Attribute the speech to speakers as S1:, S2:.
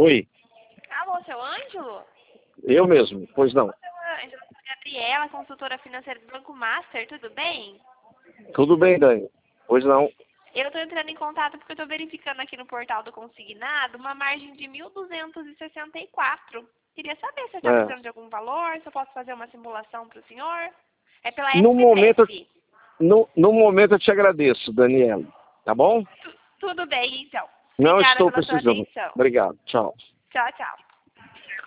S1: Oi,
S2: Alô, seu Ângelo?
S1: eu mesmo, pois não.
S2: Seu Ângelo, eu sou a Gabriela, consultora financeira do Banco Master, tudo bem?
S1: Tudo bem, Dani? Pois não.
S2: Eu estou entrando em contato porque eu estou verificando aqui no portal do Consignado uma margem de 1.264. Queria saber se você está
S1: É.
S2: precisando de algum valor, se eu posso fazer uma simulação para o senhor. É pela
S1: No momento,
S2: SPDF.
S1: no momento eu te agradeço, Daniela. Tá bom?
S2: Tudo bem, então.
S1: Não
S2: Obrigada
S1: estou
S2: pela sua
S1: precisando.
S2: atenção.
S1: Obrigado. Tchau.
S2: Tchau, tchau.